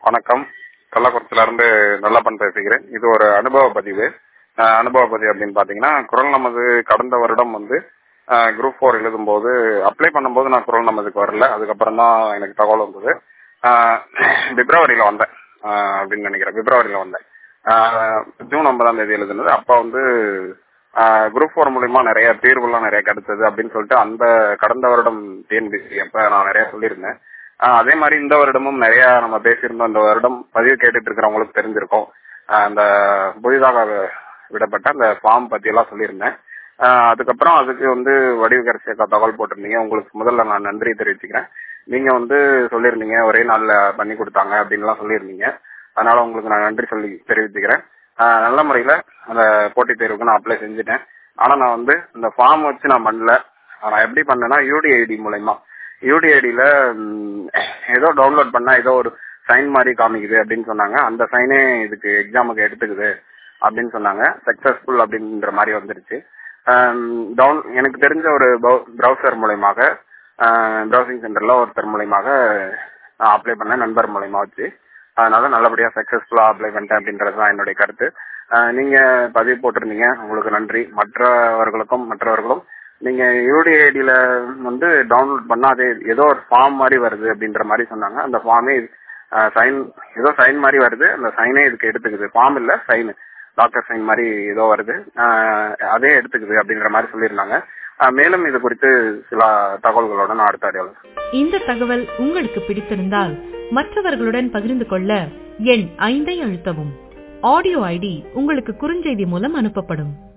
வணக்கம். கள்ளக்குறிச்சியில இருந்து நல்லப்பன் பேசுகிறேன். இது ஒரு அனுபவ பதிவு. அப்படின்னு பாத்தீங்கன்னா, குரல் நமது கடந்த வருடம் குரூப் 4 எழுதும்போது அப்ளை பண்ணும்போது நான் குரல் நமதுக்கு வரல. அதுக்கப்புறம் தான் எனக்கு தகவல் வந்தது. பிப்ரவரியில வந்தேன் அப்படின்னு நினைக்கிறேன். பிப்ரவரியில வந்தேன். ஜூன் 9ஆம் தேதி எழுதுனது. அப்ப குரூப் 4 மூலியமா நிறைய தீர்வுலாம் நிறைய கிடைச்சது அப்படின்னு சொல்லிட்டு அந்த கடந்த வருடம் டிஎன்பிசி அப்ப நான் நிறைய சொல்லியிருந்தேன். அதே மாதிரி இந்த வருடமும் நிறைய நம்ம பேசியிருந்தோம். இந்த வருடம் பதிவு கேட்டுட்டு இருக்கிறவங்களுக்கு தெரிஞ்சிருக்கோம். அந்த புதிதாக விடப்பட்ட அந்த ஃபார்ம் பத்தி எல்லாம் சொல்லியிருந்தேன். அதுக்கப்புறம் அதுக்கு வடிவகரசிய தகவல் போட்டிருந்தீங்க. உங்களுக்கு முதல்ல நான் நன்றி தெரிவிச்சுக்கிறேன். நீங்க சொல்லியிருந்தீங்க ஒரே நாள்ல பண்ணி கொடுத்தாங்க அப்படின்லாம் சொல்லியிருந்தீங்க. அதனால உங்களுக்கு நான் நன்றி சொல்லி தெரிவிச்சுக்கிறேன். நல்ல முறையில அந்த போட்டித் தேர்வுக்கு நான் அப்ளை செஞ்சுட்டேன். ஆனா நான் இந்த ஃபார்ம் வச்சு நான் பண்ணல. நான் எப்படி பண்ணேன்னா யூடிஐடி மூலமா யூடிஐடியில ஏதோ டவுன்லோட் பண்ணா ஏதோ ஒரு சைன் மாதிரி காமிக்குது அப்படின்னு சொன்னாங்க. அந்த சைனே இதுக்கு எக்ஸாமுக்கு எடுத்துக்குது அப்படின்னு சொன்னாங்க. சக்சஸ்ஃபுல் அப்படின்ற மாதிரி வந்துருச்சு. எனக்கு தெரிஞ்ச ஒரு ப்ரௌசர் மூலயமாக ப்ரௌசிங் சென்டர்ல ஒருத்தர் மூலயமாக நான் அப்ளை பண்ணேன், நண்பர் மூலயமா வச்சு. அதனால நல்லபடியா சக்சஸ்ஃபுல்லா அப்ளை பண்ணிட்டேன் அப்படின்றதுதான் என்னுடைய கருத்து. நீங்க பதிவு போட்டிருந்தீங்க, உங்களுக்கு நன்றி. மற்றவர்களும் நீங்க யூடிஐடியில டவுன்லோட் பண்ணா அது ஏதோ ஒரு ஃபார்ம் மாதிரி வருது அப்படின்ற மாதிரி சொன்னாங்க. அந்த ஃபார்மே சைன் மாதிரி வருது. அந்த சைனே இதுக்கு எடுத்துக்குது. ஃபார்ம் இல்ல, சைன், டாக்டர் சைன் மாதிரி ஏதோ வருது, அதே எடுத்துக்குது அப்படின்ற மாதிரி சொல்லியிருந்தாங்க. மேலும் இது குறித்து சில தகவல்களோட நான் அடுத்த அடையாளம். இந்த தகவல் உங்களுக்கு பிடித்திருந்தால் மற்றவர்களுடன் பகிர்ந்து கொள்ள எண் 5 அழுத்தவும். ஆடியோ ஐடி உங்களுக்கு குறுஞ்செய்தி மூலம் அனுப்பப்படும்.